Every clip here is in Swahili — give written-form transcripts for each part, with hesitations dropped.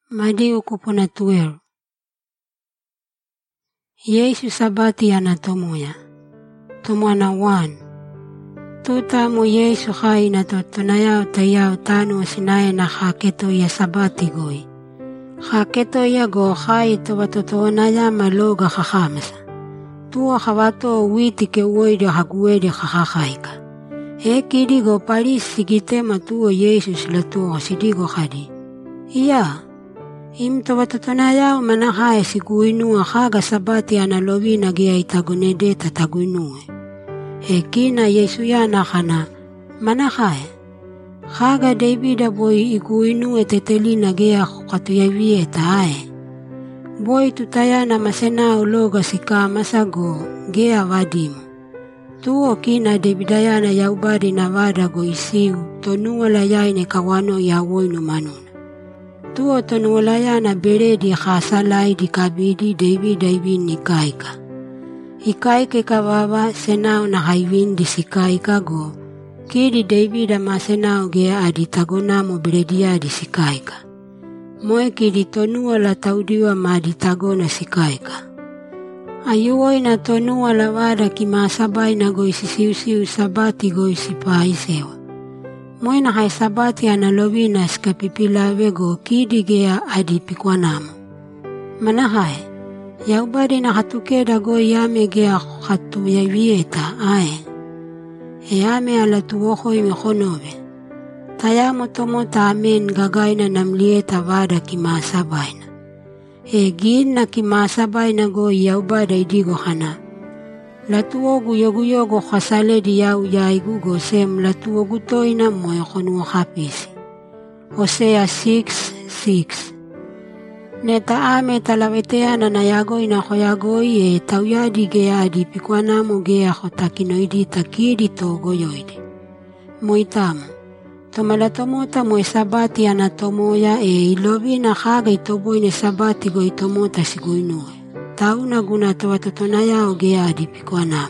Madiu kupona tuero. Yesu sabati anatomoya. Tomwana 1. Tutamo Yesu khai na totonayao tayao tano sinaye na haketo ya sabati goi. Haketo ya go khai to watotonaya maloga hahamasa. Tua hawato witi ke uoido haguede hahahaika. Kidi go paris sigitema tuo Yesu sila tuo sidigo hadi. Iya. Imto watotonayao manahae siguinua haga sabati analovi na gia itagonedeta taguinue. Kina Yesu yana hana manahae. Haga Davida boy iguinue teteli na gia katuyavieta ae. Boy tutayana masenao loga sika masago gia wadimu. Tuo kina Davidayana yaubari na wada go isiu tonua la yaine kawano ya woinu manuna. Tuo tonuolayana beredi khasalai di kabidi David nikaika. Ikaike kawawa senao na haivin di sikaika go. Kidi David ama senao gea aditagonamo beredia di sikaika. Moe kidi tonua la taudiwa ma aditagona sikaika. Ayuoi na tonua la wada kimasabai na go isisiusiu sabati go isipaisewa. Moina hai sabati analovina skapipilawe go kidi gea adipikwanamo. Manahai, yaubari na hatukeda go yame gea hatu yavieta ae. Yame ala tuoho imehonove. Tayamo tomota amen gagaina namlieta wada kimasabaina. Gina kimasabaina go yaubada idigo hana. Latuogu yogu khasale di yau yaigu go sem latuogu toina moe khonu hapisi. Hosea 6:6. Neta ame talawetea na nayago ina khoyagoi tauyadi geadi pikwana mo gea khotakinoidi takidi togo yoidi. Moitamu. Tomalatomota moe sabati anatomoya ilobi na haga itobo ine sabati go itomota siguinue. Tauna guna to watotonaya ogea adipikwanamo.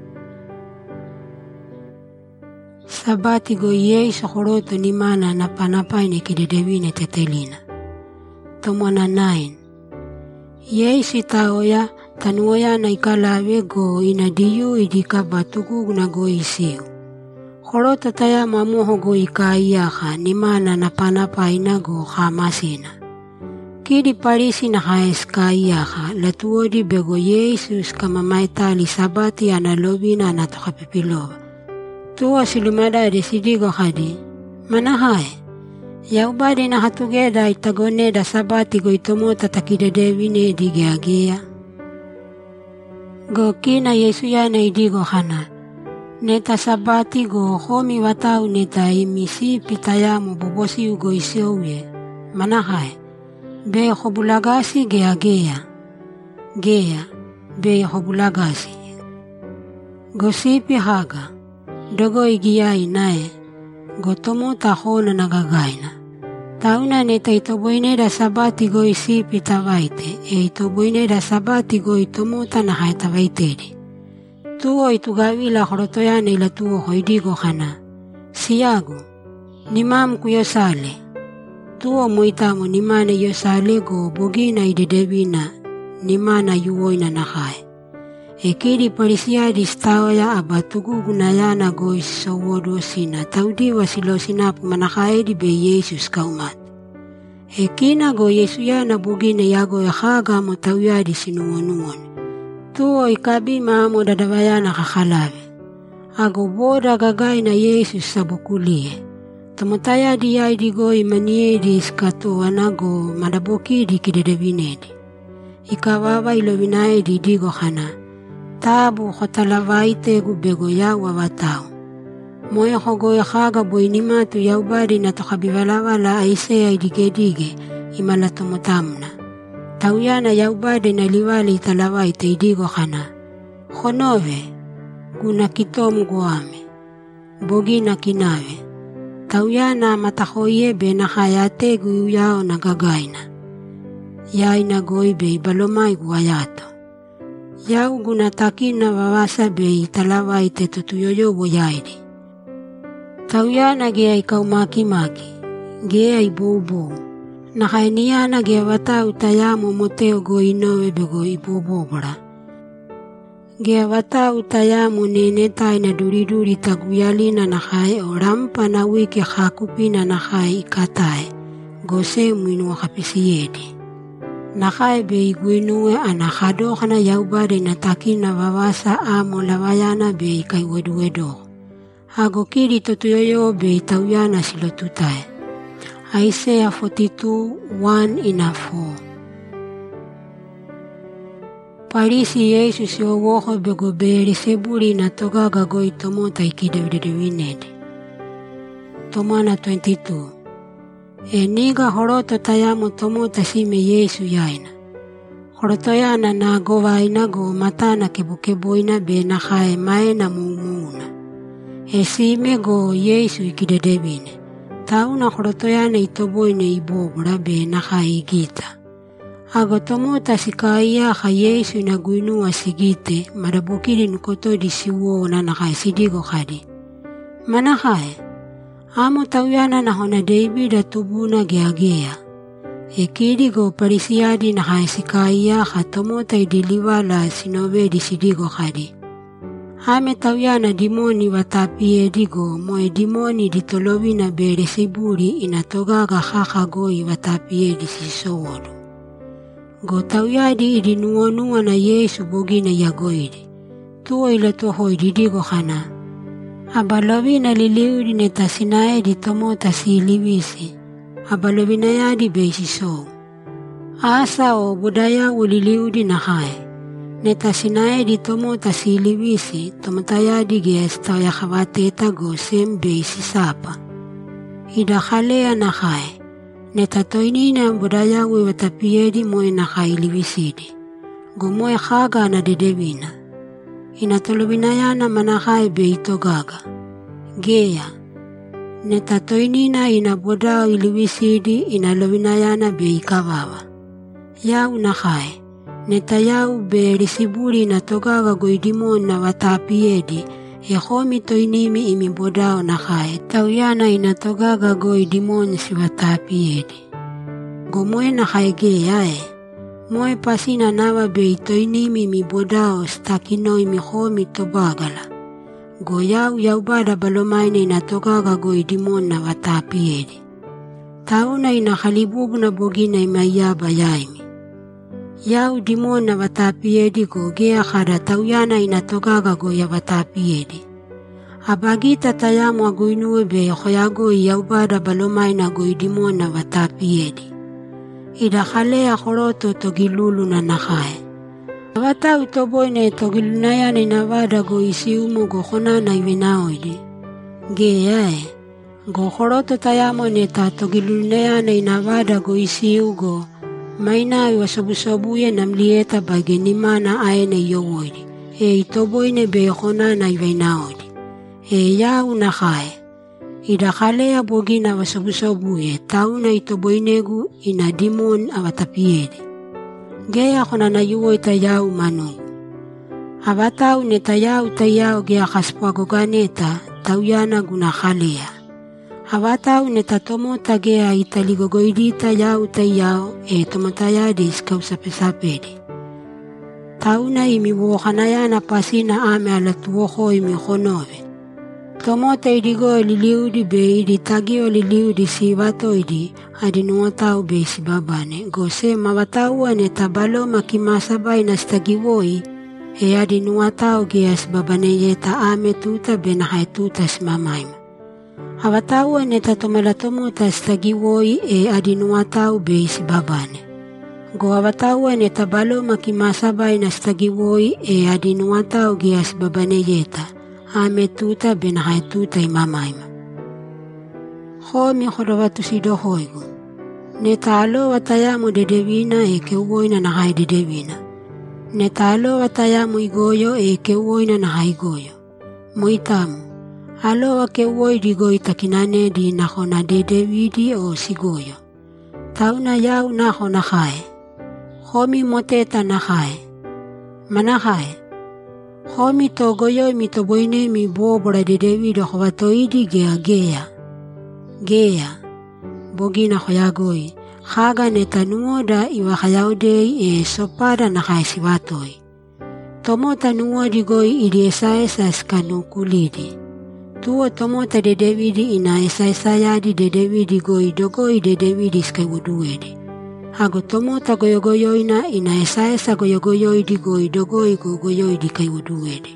Sabati go Yesu khoroto ni mana na panapaine kidedewine tetelina. Tomwana 9. Yesu taoya tanuoya na ikalawe go inadiyu idikaba tugu na go isiu. Khoroto taya mamuho go ikaiyaha ni mana na panapaina go hamasina. Kidi parisi na haeskaiyaha latuodi bego Yesus kama maitali sabati analobina anatokapipiloba. Tuwa silumada desidigo hadi. Manahai. Yaubadi na hatugeda itagoneda sabati go itomota takidedewine digeagea. Go kina Yesu yana idigo hana. Neta sabati go homi watau neta imisi pitayamu bobosi ugo isiowe. Manahai. Be hobulagasi gea. Gea, be hobulagasi. Gosipi haga. Dogo igiyai nae. Gotomo tahona nagagaina. Tauna neta itoboineda sabati go isipi tawaite. Itoboineda sabati go itomota na haitawaitedi. Tuo itugawila horotoyana ila tuo hoidigo hana. Siyago. Nimamu kuyosale. Tuo moitamo nimane yosalego bogina idedebina nimana yuoina nahae. Kidi parisiadi stawaya abatugu gunayana go isowodo sina taudiwa silosinapu manahaedi be Yesus kaumat. Kina go Yesuyana bogina yago haga mo tauyadi sinuonuon. Tuo ikabi maamo dadawayana kakhalawe. Ago boda gagay na Yesus sabukulie. Tamotaya diya idigo imaniedi iskato anago madaboki di kidedewinedi. Ikawawa ilowinaedi digo hana. Tabu khotalawaite gubego ya wawatao. Moya hogo ya haga boinimatu yaubari na tokabiwalawa la aisea idigedige imalatomotamna. Tauyana yaubari na liwali italawaite idigo hana. Khonove guna kitomu goame. Bogi na kinawe. Tauyana matahoye be na hayate guyao na gagaina. Yai na goibe ibalomai guayato. Yau gunataki na wawasa be italawa ite tutuyoyo boyaidi. Tauyana gea ikaw maki-maki. Gea ibobo. Nakainiana ge watau tayamu moteo go inowe bego ibobobora. Ge watau tayamu nenetai na duriduri taguyalina nakai o rampa na wiki hakupina nakai ikatai. Go semu inu kapisiyedi. Nakai be iguinue anakadoka na yaubade na takina wawasa amo lawayana be ikai weduwedo. Hago kiri totuyoyo be itauyana silotutai. Isaiah 42:1-4. Parisi Yesu siyowoho bego Beelzebuli na togaga go itomota ikidewidewinedi. Tomana 22. Niga horoto tayamu tomota sime Yesu yaina. Horoto yana na gowaina go matana kebukeboina be nakae maena mumuna. Sime go Yesu ikidedewine. Tauna horoto yana itoboine ibobora be nakae igita. Ago tomota sikaiya ka Yesu inaguinua sigite marabukiri nukotodi siwo na nakae sidigo kadi. Manakae. Amo tauyana na hona David atubuna geagea. Ekiri go parisiadi na haisikaiya katomota idiliwala sinobedi sidigo kadi. Ame tauyana dimoni watapie digo moe dimoni ditolobi na Beelzebuli inatogaga kakagoi watapie disisowodu. Go tauyadi idinuonua na Yesu bogina yagoidi. Tuo ila toho ididigo kana. Abalobi na liliudi neta sinae di tomota si liwisi. Abalobi na yadi beisi so. Asa o budaya uliliudi na hae. Neta sinae di tomota si liwisi, tomota yadi gesta ya kawateta go sem beisi sapa. Idakhalea na hae. Neta toinina budaya watapiyedi moe na hae liwisidi. Go moe khaga na dedewina. Inatolobinayana manakae be itogaga. Geya. Neta toinina inabodao iliwisidi inalobinayana be ikawawa. Yau nakae. Neta yau Beelzebuli inatogaga goidimon na watapiedi. Homi toinimi imibodao nakae. Tauyana inatogaga goidimon si watapiedi. Gomoe nakae geya Moe pasina nawa be itoinimi mi bodao stakino imi homi tobagala. Go yau bada balomaine inatogaga go idimon na watapiedi. Tauna inakhalibubu na bogina imayaba yaimi. Yau dimon na watapiedi go gea khada tauyana inatogaga go ya watapiedi. Abagita tayamu aguinue be khoyago yau bada balomaina go idimon na watapiedi. Idakhalea khoroto togilulu na nakae. Watau toboine togilunaya ni navada go isiumu go khonana iwenaoidi. Geyae. Go khoroto tayamo neta togilunaya ni navada go isiugo. Maina iwasobusobuye namlieta bagenimana aene yowoidi. Itoboine be khonana iwenaoidi. Yau nakae. Idakhalea bogina wasobusobuye tauna itoboinegu ina dimon awatapiedi. Geya kona na yuwo itayau manu. Abatau netayau tayau gea kaspagoganeta tauyana gunakhalea. Abatau netatomota gea italigogoidita yau tayau tomatayadis kausapesapedi. Tauna imiwokanayana pasina ame alatuwoho imihonove. Tomota idigo liliudi be idi tagio liliudi si watoidi adinuotau be si babane. Gose mawatau ane tabalo makimasabay na stagiwoi adinuotau ge si babane yeta ame tuta be na hai tuta si mamaima. Awatau ane tatomalatomota stagiwoi adinuotau be si babane. Go awatau ane tabalo makimasabay na stagiwoi adinuotau ge si babane yeta. Ame tuta ben hai tuta imamaima. Homi khorowatu sidohoigu. Netalo watayamu dedewina keuwoina na hai dedewina. Netalo watayamu igoyo keuwoina na hai goyo. Muitamu. Alo wa keuwoi digo itakinane di nakona dedewidi o sigoyo. Tauna yau nako na hai. Homi moteta na hai. Manahai. Homi togoyo mitoboine mi bobora de David khwatoidi geya. Geya. Bogina khoyagoi. Haga ne tanuoda iwa kayaudei sopada na kaisiwatoi. Tomo tanuodi goi ili esa skanukulidi. Tuo tomo ta de Davidi ina esa-esayadi de Davidi goi dogoi de Davidi skaiwuduedi. Hago tomo ta goyogoyoina ina esa goyogoyoidi goi dogoi goyogoyoidi kaiwuduedi.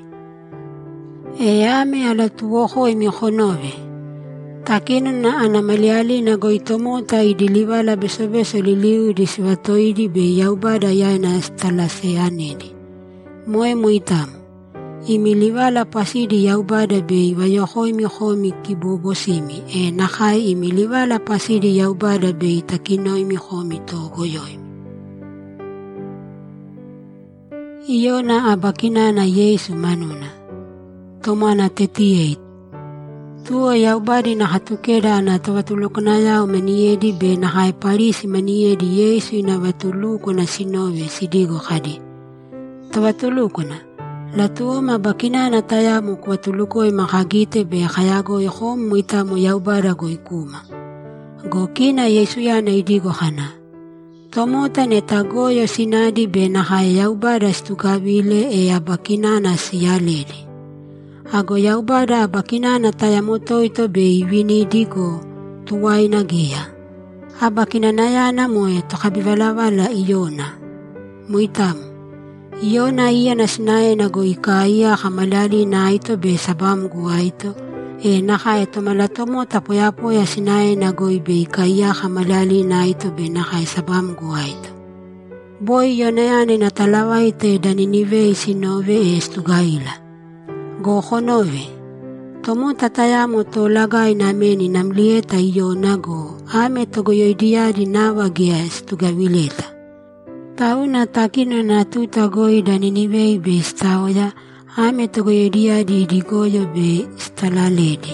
Ame ala tuoho imihonove. Takino na anamaliali na goitomo ta idilivala beso liliu disiwatoidi be yaubada yaina stalaseanedi. Moe muitamu. Imilivala pasidi yaubada be wayohoi mihomi kibobosimi. Nakai imilivala pasidi yaubada be takinoi mihomi to goyoimi. Iyona abakina na Yesu manuna. Tomana 38. Tuo yaubadi na hatukeda na tawatulukunaya umaniedi be na haiparisi maniedi Yesu ina watuluko na sinove sidigo khadi. Tawatulukuna. Latuo mabakina na tayamu kwa tuluko makagite be khayago ihom muitamu yaubada goikuma. Gokina Yesu yana idigo hana. Tomota netagoyo sinadi be na yaubada stukabile abakina na siyaleli. Ago yaubada abakina na tayamoto ito be iwini digo tuwai na gia. Abakina na yana moe tokabivalawala iyona. Muitamu. Iyona iya na sinae na goikaiya kamalali na ito be sabam guwa ito. Naka ito malatomo tapoya sinae na goi be ikaiya kamalali na ito be naka sabam guwa ito. Boy yona yane na talawa ite daninive isinove estugaila. Gohonove. Tomo tatayamo to lagay namin inamlieta iyona go. Ame togoyoidiyadi nawa gias tugawileta. Tauna takina na tutagoi daninive be staoya. Ame togoyoidiyadi digoyo be stalaledi.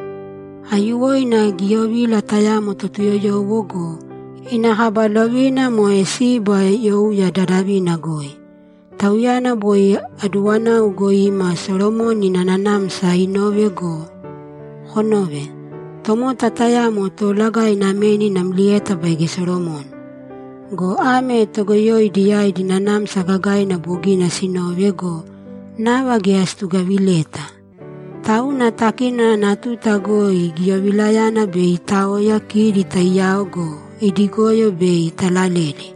Ayuwoy na giyowila tayamo totuyoyo wogo. Inahabalawina moesi boy youya dadawina goi. Tauyana boy aduwana ugoi ma Solomon ninananam sa inove go. Honove. Tomo tatayamo to lagay namin namlieta bagi Solomon. Go ame togoyoy diyay dinanam sa gagay na bugi na sinove go. Nawagias tugawileta. Tauna takina natutagoy giyawilayana be itaoya kiri tayao go. Idigoyo be italaleli.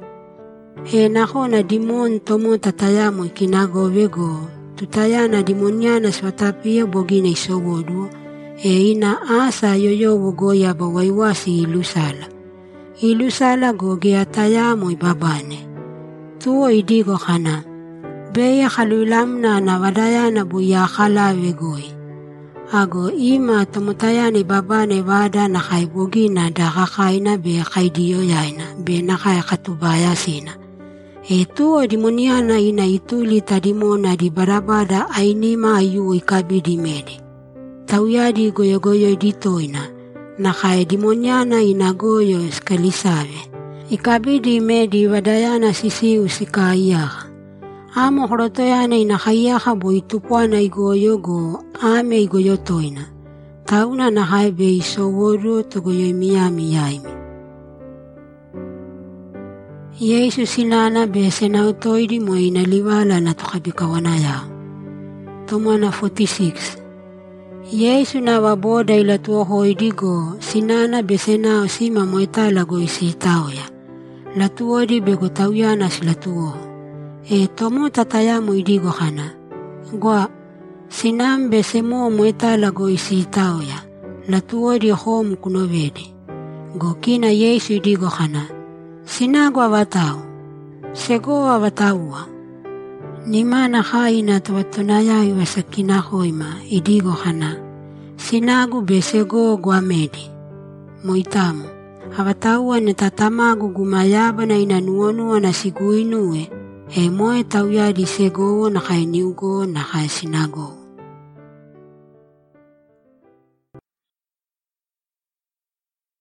Nako na dimon tomo tatayamo ikinagowe go. Tutayana dimonyana swatapia bogi na isowodu. Ina asa yoyo wogoya bawaiwasi ilusala. Ilusala go giatayamo ibabane. Tuo idigo kana. Beya kalulam na nawadaya na buya kalawe goy. Ago ima tomotaya ni baba ni wada na kaibogi na dakakay na be kaidiyo yayna be na kay katubaya sina. Tuo dimonia na ina ituli tadimo na di barabada ay ni maayu ikabidi medi. Tawyadi goyo dito ina na kay dimonia na inagoyo skalisabe. Ikabidi medi wadaya na sisiu sikaiyak. Amo horotoyana inakayaka boitupwa na igoyo go ame igoyo toina. Tauna na haibe isoworu togoyo imiyami yaimi. Yesu sinana bese na utoidi mo inaliwala na tukabikawanaya. Tomo na 46. Yesu na waboda ilatuo hoidigo sinana bese na osima moitala go isitaoya. Latuo di bego tawyana silatuo. Tomo tatayamo idigo kana. Gwa, sinambe semo muetala go isitaoya. Latuo di home kunovedi. Go kina Yesu idigo kana. Sinagwa watao. Sego watawa. Nimana haina tawatunaya iwasakina hoima idigo kana. Sinagu besego gwamedi. Moitamu. Awatawa natatamagu gumayaba na inanuonua na siguinue. Moe tawyadi sego na kainiugo na kaisinago.